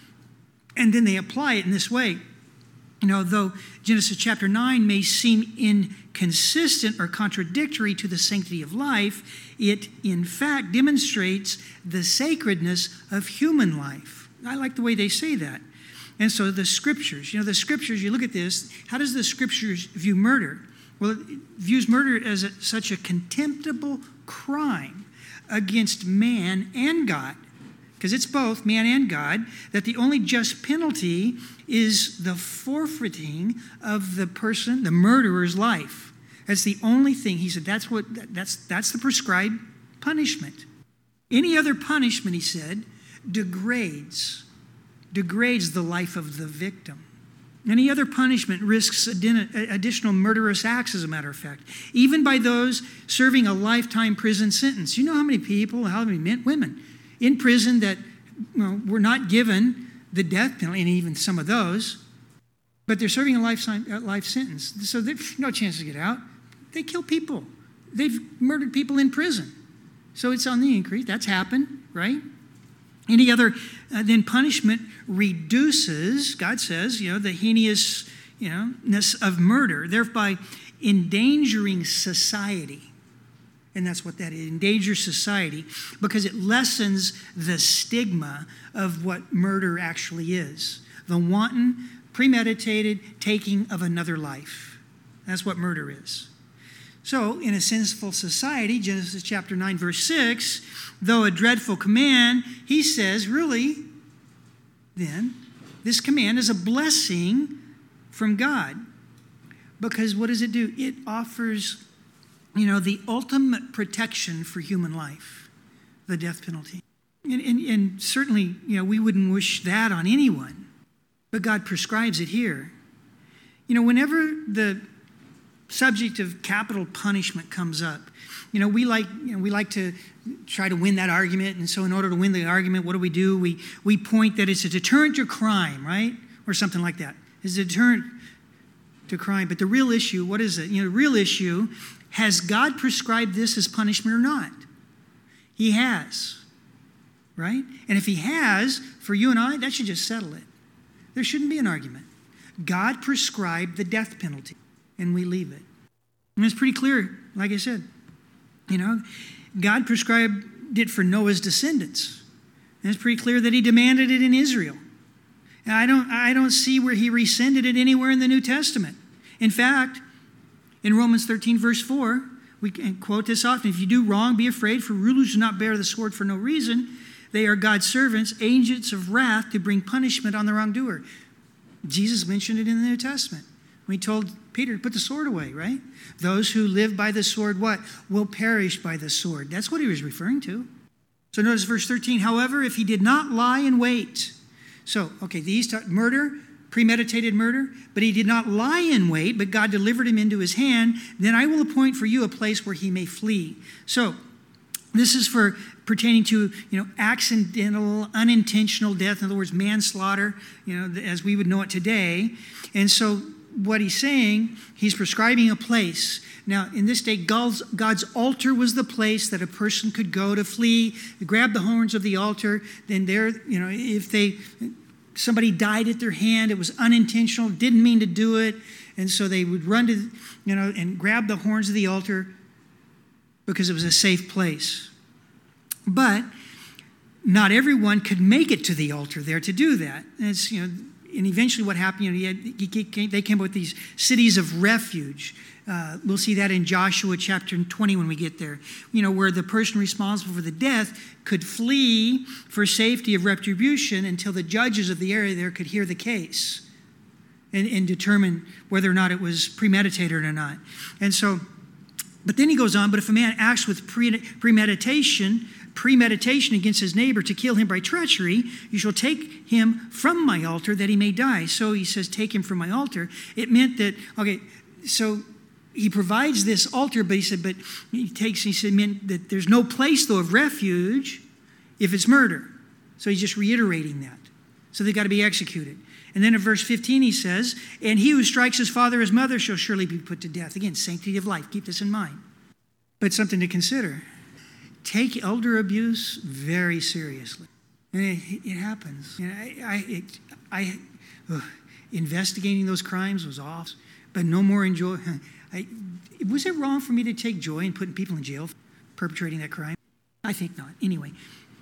And then they apply it in this way. You know, though Genesis chapter nine may seem inconsistent or contradictory to the sanctity of life, it in fact demonstrates the sacredness of human life. I like the way they say that. And so the scriptures, you know, the scriptures, you look at this, how does the scriptures view murder? Well, it views murder as a, such a contemptible crime against man and God, because it's both man and God, that the only just penalty is the forfeiting of the person, the murderer's life. That's the only thing. He said that's what that's that's the prescribed punishment. Any other punishment, he said, degrades degrades the life of the victim. Any other punishment risks additional murderous acts, as a matter of fact, even by those serving a lifetime prison sentence. You know how many people, how many men, women in prison that, you know, were not given the death penalty, and even some of those, but they're serving a life, a life sentence. So they've no chance to get out. They kill people. They've murdered people in prison. So it's on the increase. That's happened, right? Any other uh, then punishment reduces, God says, you know, the heinous, you know, ness of murder, thereby endangering society. And that's what that is, endanger society, because it lessens the stigma of what murder actually is. The wanton, premeditated taking of another life. That's what murder is. So, in a sinful society, Genesis chapter nine, verse six, though a dreadful command, he says, really, then, this command is a blessing from God. Because what does it do? It offers, you know, the ultimate protection for human life, the death penalty. And, and, and certainly, you know, we wouldn't wish that on anyone, but God prescribes it here. You know, whenever the subject of capital punishment comes up, you know, we like, you know, we like to try to win that argument. And so in order to win the argument, what do we do? We, we point that it's a deterrent to crime, right? Or something like that. It's a deterrent to crime. But the real issue, what is it? You know, the real issue, has God prescribed this as punishment or not? He has, right? And if he has, for you and I, that should just settle it. There shouldn't be an argument. God prescribed the death penalty, and we leave it. And it's pretty clear, like I said. You know, God prescribed it for Noah's descendants. And it's pretty clear that he demanded it in Israel. And I don't, I don't see where he rescinded it anywhere in the New Testament. In fact, in Romans thirteen, verse four, we can quote this often. If you do wrong, be afraid, for rulers do not bear the sword for no reason. They are God's servants, agents of wrath to bring punishment on the wrongdoer. Jesus mentioned it in the New Testament. When he told Peter to put the sword away, right? Those who live by the sword, what? Will perish by the sword. That's what he was referring to. So notice verse thirteen. However, if he did not lie in wait. So, okay, these talk, murder, premeditated murder, but he did not lie in wait, but God delivered him into his hand. Then I will appoint for you a place where he may flee. So, this is for pertaining to, you know, accidental, unintentional death. In other words, manslaughter, you know, as we would know it today. And so, what he's saying, he's prescribing a place. Now, in this day, God's, God's altar was the place that a person could go to flee, grab the horns of the altar. Then there, you know, if they, somebody died at their hand, it was unintentional, didn't mean to do it. And so they would run to, you know, and grab the horns of the altar because it was a safe place. But not everyone could make it to the altar there to do that. And it's, you know, and eventually what happened, you know, he had, he came, they came up with these cities of refuge. Uh, we'll see that in Joshua chapter twenty when we get there, you know, where the person responsible for the death could flee for safety of retribution until the judges of the area there could hear the case. and, and determine whether or not it was premeditated or not. And so, but then he goes on, but if a man acts with pre- premeditation, premeditation against his neighbor to kill him by treachery, you shall take him from my altar that he may die. So he says, take him from my altar. It meant that, okay, so he provides this altar, but he said, but he takes, he said, meant that there's no place though of refuge if it's murder. So he's just reiterating that. So they've got to be executed. And then in verse fifteen he says, and he who strikes his father or his mother shall surely be put to death. Again, sanctity of life. Keep this in mind. But something to consider. Take elder abuse very seriously. And it, it happens. You know, I, I, it, I ugh, investigating those crimes was awful, but no more enjoy. I, was it wrong for me to take joy in putting people in jail for perpetrating that crime? I think not. Anyway.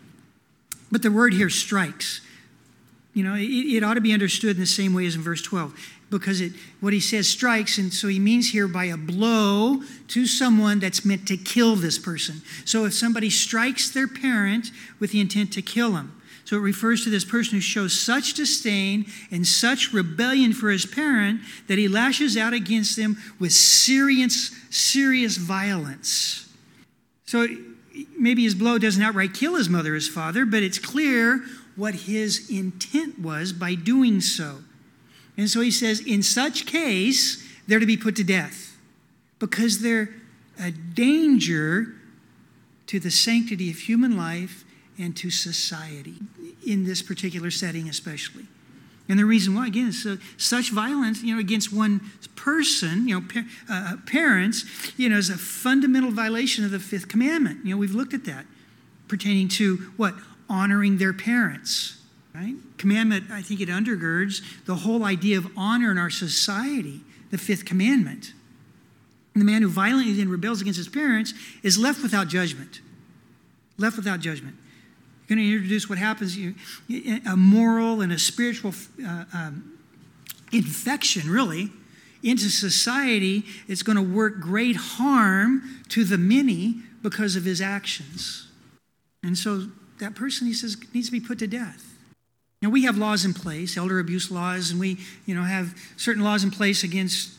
But the word here, strikes. You know, it, it ought to be understood in the same way as in verse twelve. Because it, what he says, strikes, and so he means here by a blow to someone that's meant to kill this person. So if somebody strikes their parent with the intent to kill him. So it refers to this person who shows such disdain and such rebellion for his parent that he lashes out against them with serious, serious violence. So maybe his blow doesn't outright kill his mother or his father, but it's clear what his intent was by doing so. And so he says, in such case, they're to be put to death because they're a danger to the sanctity of human life and to society in this particular setting especially. And the reason why, again, is uh, such violence, you know, against one person, you know, pa- uh, parents, you know, is a fundamental violation of the fifth commandment. You know, we've looked at that pertaining to what? Honoring their parents. Right? Commandment, I think it undergirds the whole idea of honor in our society, the fifth commandment. And the man who violently then rebels against his parents is left without judgment. Left without judgment. You're going to introduce what happens, you, a moral and a spiritual uh, um, infection, really, into society. It's going to work great harm to the many because of his actions. And so that person, he says, needs to be put to death. Now, we have laws in place, elder abuse laws, and we, you know, have certain laws in place against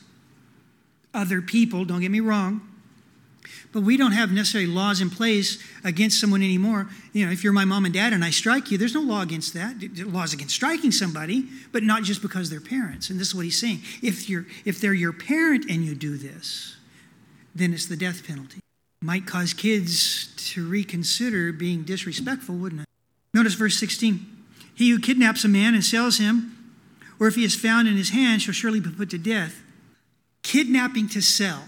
other people, don't get me wrong. But we don't have necessarily laws in place against someone anymore. You know, if you're my mom and dad and I strike you, there's no law against that. Laws against striking somebody, but not just because they're parents. And this is what he's saying. If you're, if they're your parent and you do this, then it's the death penalty. Might cause kids to reconsider being disrespectful, wouldn't it? Notice verse sixteen. He who kidnaps a man and sells him, or if he is found in his hand, shall surely be put to death. Kidnapping to sell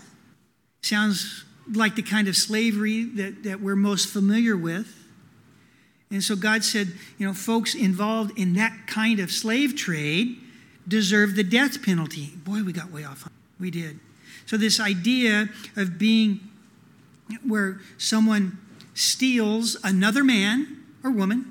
sounds like the kind of slavery that, that we're most familiar with. And so God said, you know, folks involved in that kind of slave trade deserve the death penalty. Boy, we got way off. We did. So this idea of being where someone steals another man or woman,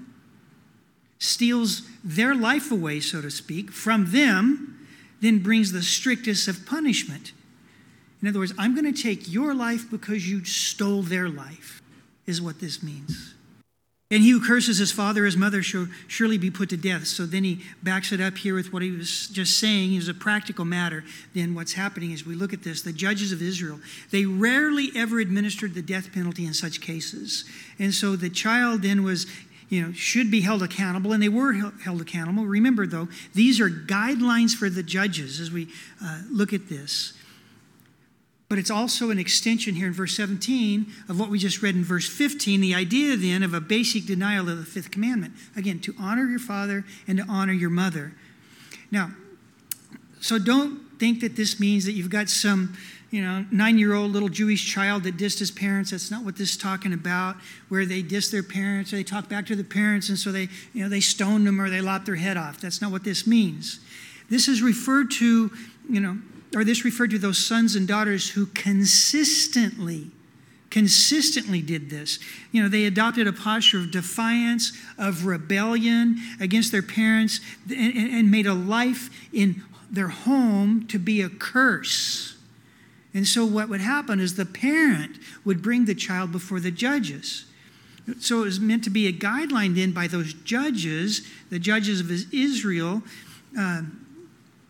steals their life away, so to speak, from them, then brings the strictest of punishment. In other words, I'm going to take your life because you stole their life, is what this means. And he who curses his father or his mother shall surely be put to death. So then he backs it up here with what he was just saying is a practical matter. Then what's happening as we look at this, the judges of Israel, they rarely ever administered the death penalty in such cases. And so the child then was, you know, should be held accountable, and they were held accountable. Remember, though, these are guidelines for the judges as we uh, look at this. But it's also an extension here in verse seventeen of what we just read in verse fifteen, the idea then of a basic denial of the fifth commandment. Again, to honor your father and to honor your mother. Now, so don't think that this means that you've got some, you know, nine-year-old little Jewish child that dissed his parents. That's not what this is talking about, where they diss their parents, or they talk back to the parents, and so they, you know, they stoned them or they lopped their head off. That's not what this means. This is referred to, you know, or this referred to those sons and daughters who consistently, consistently did this. You know, they adopted a posture of defiance, of rebellion against their parents, and, and made a life in their home to be a curse. And so what would happen is the parent would bring the child before the judges. So it was meant to be a guideline then by those judges, the judges of Israel, uh,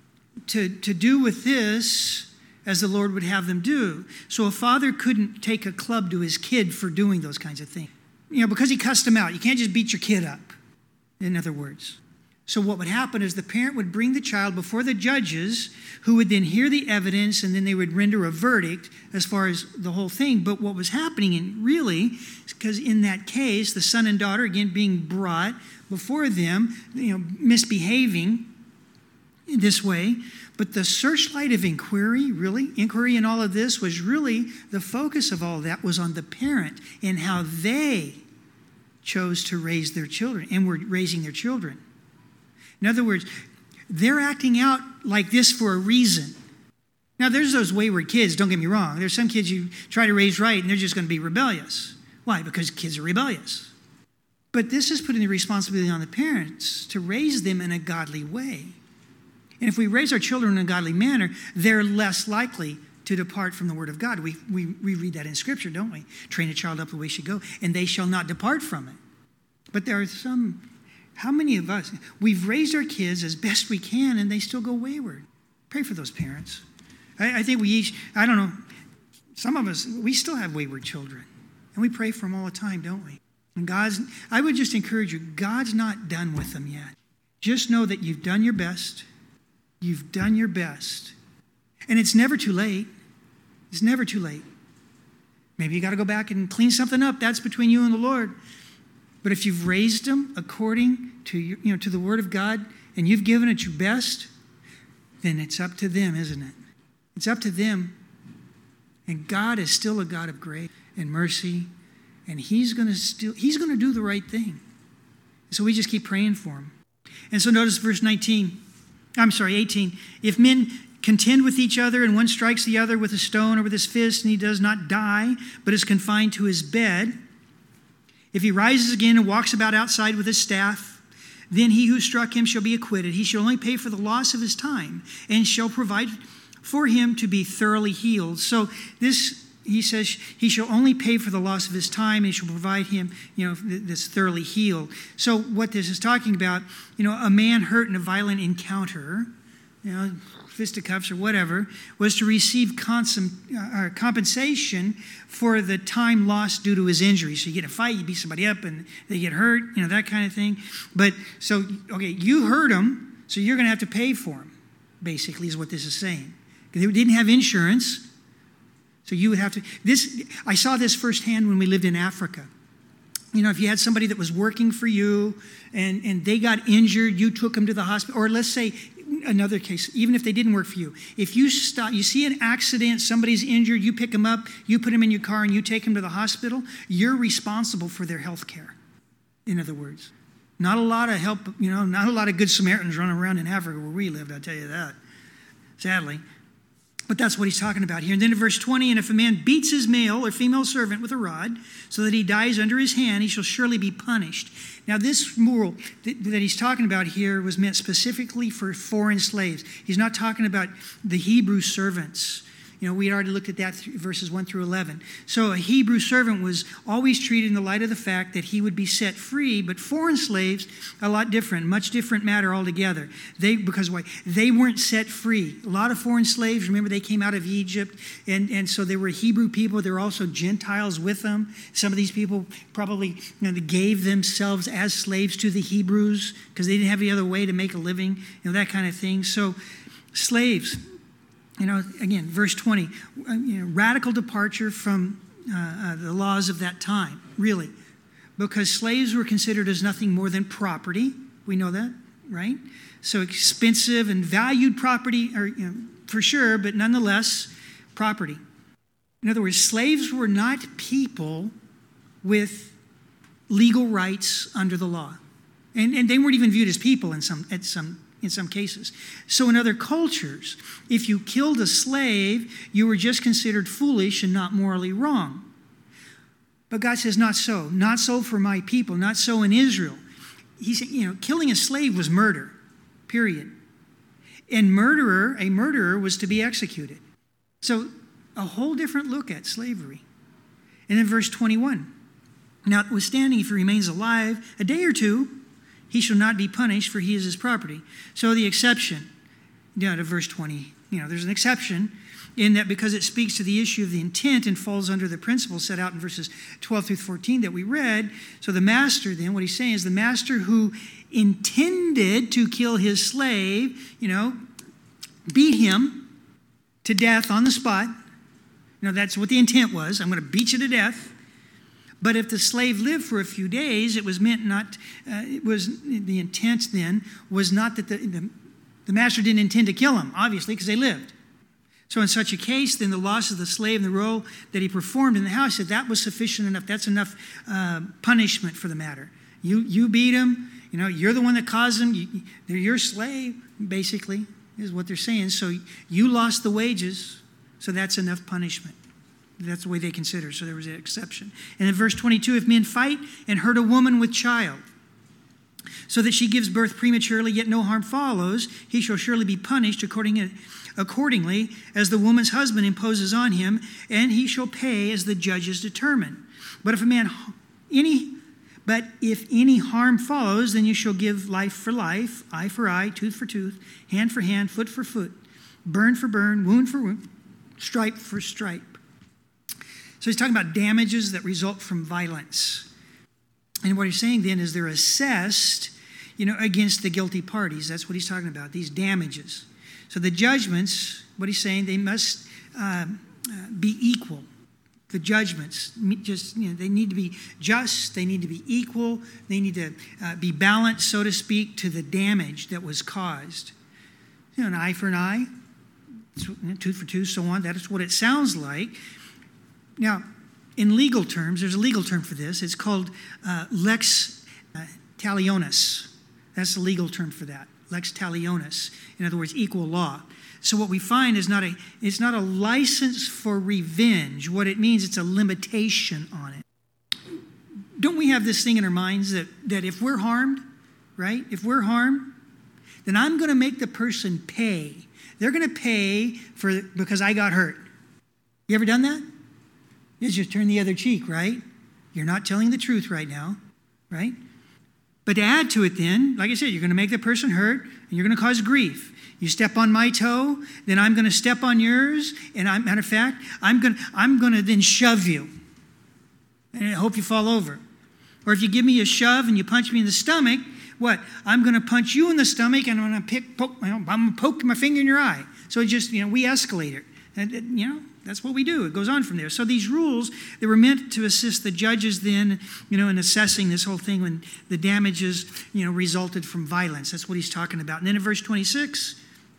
to, to do with this as the Lord would have them do. So a father couldn't take a club to his kid for doing those kinds of things. You know, because he cussed him out. You can't just beat your kid up, in other words. So what would happen is the parent would bring the child before the judges, who would then hear the evidence, and then they would render a verdict as far as the whole thing. But what was happening, and really, because in that case, the son and daughter, again, being brought before them, you know, misbehaving in this way. But the searchlight of inquiry, really, inquiry in all of this was really the focus of all of that was on the parent and how they chose to raise their children and were raising their children. In other words, they're acting out like this for a reason. Now, there's those wayward kids, don't get me wrong. There's some kids you try to raise right, and they're just going to be rebellious. Why? Because kids are rebellious. But this is putting the responsibility on the parents to raise them in a godly way. And if we raise our children in a godly manner, they're less likely to depart from the word of God. We, we, we read that in Scripture, don't we? Train a child up the way he should go, and they shall not depart from it. But there are some... How many of us, we've raised our kids as best we can and they still go wayward? Pray for those parents. I, I think we each, I don't know, some of us, we still have wayward children. And we pray for them all the time, don't we? And God's, I would just encourage you, God's not done with them yet. Just know that you've done your best. You've done your best. And it's never too late. It's never too late. Maybe you got to go back and clean something up. That's between you and the Lord. But if you've raised them according to your, you know, to the Word of God, and you've given it your best, then it's up to them, isn't it? It's up to them. And God is still a God of grace and mercy, and He's going to still He's going to do the right thing. So we just keep praying for them. And so notice verse nineteen. I'm sorry, eighteen. If men contend with each other, and one strikes the other with a stone or with his fist, and he does not die, but is confined to his bed. If he rises again and walks about outside with his staff, then he who struck him shall be acquitted. He shall only pay for the loss of his time, and shall provide for him to be thoroughly healed. So this, he says, he shall only pay for the loss of his time, and he shall provide him, you know, that's thoroughly healed. So what this is talking about, you know, a man hurt in a violent encounter, you know, fisticuffs or whatever, was to receive consum, uh, compensation for the time lost due to his injury. So you get in a fight, you beat somebody up, and they get hurt, you know, that kind of thing. But so, okay, you hurt them, so you're going to have to pay for them, basically, is what this is saying. Because they didn't have insurance, so you would have to. This I saw this firsthand when we lived in Africa. You know, if you had somebody that was working for you and, and they got injured, you took them to the hospital. Or let's say another case, even if they didn't work for you. If you stop, you see an accident, somebody's injured, you pick them up, you put them in your car and you take them to the hospital, you're responsible for their health care, in other words. Not a lot of help, you know, not a lot of good Samaritans running around in Africa where we lived, I'll tell you that, sadly. But that's what he's talking about here. And then in verse twenty, and if a man beats his male or female servant with a rod so that he dies under his hand, he shall surely be punished. Now this rule that, that he's talking about here was meant specifically for foreign slaves. He's not talking about the Hebrew servants. You know, we had already looked at that, verses one through eleven. So a Hebrew servant was always treated in the light of the fact that he would be set free, but foreign slaves, a lot different, much different matter altogether. They, because why? They weren't set free. A lot of foreign slaves, remember, they came out of Egypt, and, and so they were Hebrew people. There were also Gentiles with them. Some of these people probably, you know, they gave themselves as slaves to the Hebrews because they didn't have any other way to make a living, you know, that kind of thing. So slaves, you know, again, verse twenty, you know, radical departure from uh, uh, the laws of that time, really. Because slaves were considered as nothing more than property. We know that, right? So expensive and valued property, or, you know, for sure, but nonetheless, property. In other words, slaves were not people with legal rights under the law. And, and they weren't even viewed as people in some at some in some cases. So in other cultures, if you killed a slave, you were just considered foolish and not morally wrong. But God says, not so. Not so for my people. Not so in Israel. He said, you know, killing a slave was murder, period. And murderer, a murderer was to be executed. So a whole different look at slavery. And then verse twenty-one. Notwithstanding, if he remains alive a day or two, he shall not be punished, for he is his property. So the exception, down to verse twenty. You know, there's an exception in that because it speaks to the issue of the intent and falls under the principle set out in verses twelve through fourteen that we read. So the master then, what he's saying is the master who intended to kill his slave, you know, beat him to death on the spot. You know, that's what the intent was. I'm going to beat you to death. But if the slave lived for a few days, it was meant not, uh, it was, the intent then was not that the, the, the master didn't intend to kill him, obviously, because they lived. So in such a case, then the loss of the slave and the role that he performed in the house, said that was sufficient enough. That's enough uh, punishment for the matter. You you beat him. You know, you're the one that caused him. You, they're your slave, basically, is what they're saying. So you lost the wages, so that's enough punishment. That's the way they consider. So there was an exception. And in verse twenty-two, if men fight and hurt a woman with child, so that she gives birth prematurely, yet no harm follows, he shall surely be punished according, accordingly as the woman's husband imposes on him, and he shall pay as the judges determine. But if a man any but if any harm follows, then you shall give life for life, eye for eye, tooth for tooth, hand for hand, foot for foot, burn for burn, wound for wound, stripe for stripe. So he's talking about damages that result from violence. And what he's saying then is they're assessed, you know, against the guilty parties. That's what he's talking about, these damages. So the judgments, what he's saying, they must uh, uh, be equal. The judgments, just, you know, they need to be just, they need to be equal, they need to uh, be balanced, so to speak, to the damage that was caused. You know, an eye for an eye, tooth for tooth, so on. That is what it sounds like. Now, in legal terms, there's a legal term for this. It's called uh, lex uh, talionis. That's the legal term for that, lex talionis. In other words, equal law. So what we find is not a it's not a license for revenge. What it means, it's a limitation on it. Don't we have this thing in our minds that, that if we're harmed, right? If we're harmed, then I'm going to make the person pay. They're going to pay for because I got hurt. You ever done that? You just turn the other cheek, right? You're not telling the truth right now, right? But to add to it then, like I said, you're going to make the person hurt and you're going to cause grief. You step on my toe, then I'm going to step on yours. And I'm, matter of fact, I'm going, I'm going to then shove you. And I hope you fall over. Or if you give me a shove and you punch me in the stomach, what? I'm going to punch you in the stomach and I'm going to pick, poke, you know, I'm going to poke my finger in your eye. So it just, you know, we escalate it. And, and, you know, that's what we do. It goes on from there. So these rules, they were meant to assist the judges then, you know, in assessing this whole thing when the damages, you know, resulted from violence. That's what he's talking about. And then in verse twenty-six,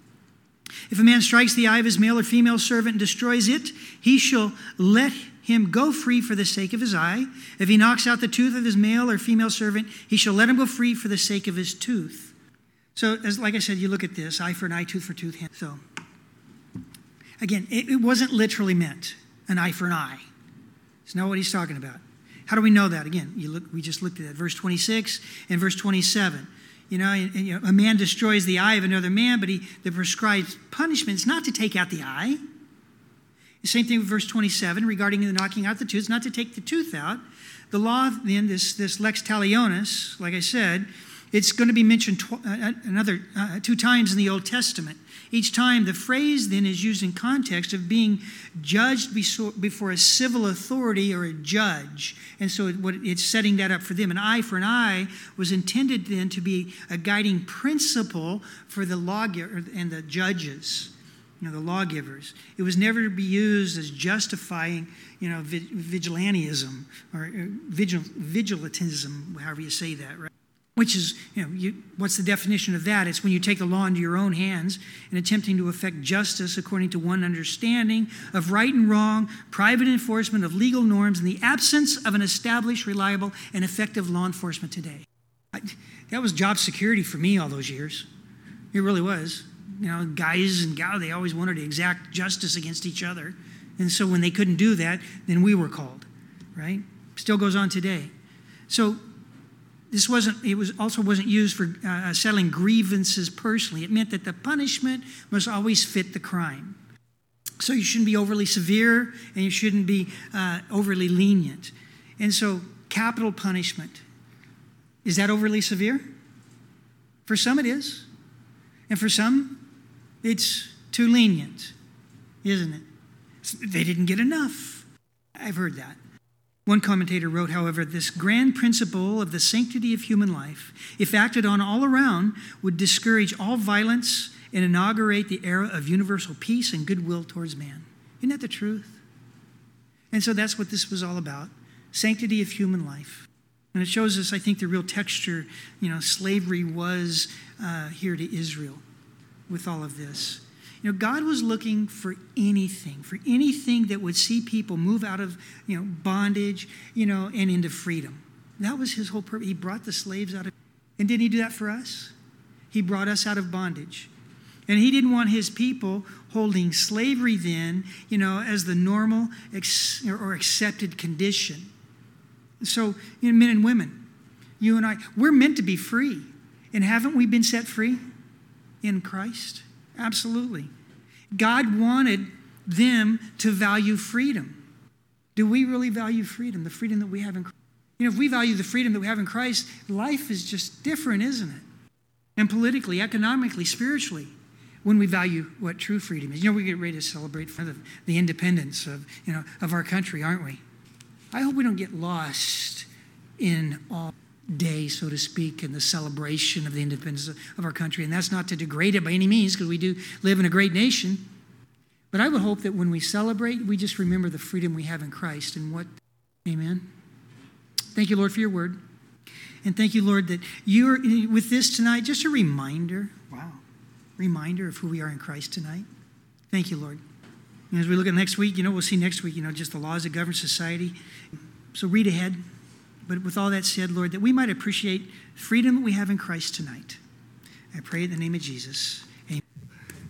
if a man strikes the eye of his male or female servant and destroys it, he shall let him go free for the sake of his eye. If he knocks out the tooth of his male or female servant, he shall let him go free for the sake of his tooth. So, as like I said, you look at this, eye for an eye, tooth for tooth. Hand. So, again, it, it wasn't literally meant, an eye for an eye. It's not what he's talking about. How do we know that? Again, you look. We just looked at that. Verse twenty-six and verse twenty-seven. You know, and, and, you know, a man destroys the eye of another man, but he the prescribed punishment is not to take out the eye. The same thing with verse twenty-seven regarding the knocking out the tooth, not to take the tooth out. The law, then, this, this lex talionis, like I said, it's going to be mentioned tw- uh, another uh, two times in the Old Testament. Each time the phrase then is used in context of being judged before a civil authority or a judge. And so it's setting that up for them. An eye for an eye was intended then to be a guiding principle for the lawgiver and the judges, you know, the lawgivers. It was never to be used as justifying, you know, vigilantism or vigil, vigilantism, however you say that, right? Which is, you know, you, what's the definition of that? It's when you take the law into your own hands and attempting to effect justice according to one understanding of right and wrong, private enforcement of legal norms, in the absence of an established, reliable, and effective law enforcement today. I, that was job security for me all those years. It really was. You know, guys and gals, they always wanted to exact justice against each other. And so when they couldn't do that, then we were called, right? Still goes on today. So, This wasn't, it was also wasn't used for uh, settling grievances personally. It meant that the punishment must always fit the crime. So you shouldn't be overly severe and you shouldn't be uh, overly lenient. And so capital punishment, is that overly severe? For some it is. And for some, It's too lenient, isn't it? They didn't get enough. I've heard that. One commentator wrote, however, this grand principle of the sanctity of human life, if acted on all around, would discourage all violence and inaugurate the era of universal peace and goodwill towards man. Isn't that the truth? And so that's what this was all about, sanctity of human life. And it shows us, I think, the real texture, you know, slavery was uh, here to Israel with all of this. You know, God was looking for anything, for anything that would see people move out of, you know, bondage, you know, and into freedom. That was his whole purpose. He brought the slaves out of, and didn't he do that for us? He brought us out of bondage. And he didn't want his people holding slavery then, you know, as the normal ex- or accepted condition. So, you know, men and women, you and I, we're meant to be free. And haven't we been set free in Christ? Absolutely. God wanted them to value freedom. Do we really value freedom, the freedom that we have in Christ? You know, if we value the freedom that we have in Christ, life is just different, isn't it? And politically, economically, spiritually, when we value what true freedom is. You know, we get ready to celebrate for the, the independence of, you know, of our country, aren't we? I hope we don't get lost in all day, so to speak, in the celebration of the independence of our country. And that's not to degrade it by any means, because we do live in a great nation. But I would hope that when we celebrate, we just remember the freedom we have in Christ and what, amen. Thank you, Lord, for your word. And thank you, Lord, that you're, with this tonight, just a reminder, wow, reminder of who we are in Christ tonight. Thank you, Lord. And as we look at next week, you know, we'll see next week, you know, just the laws that govern society. So read ahead. But with all that said, Lord, that we might appreciate freedom that we have in Christ tonight. I pray in the name of Jesus.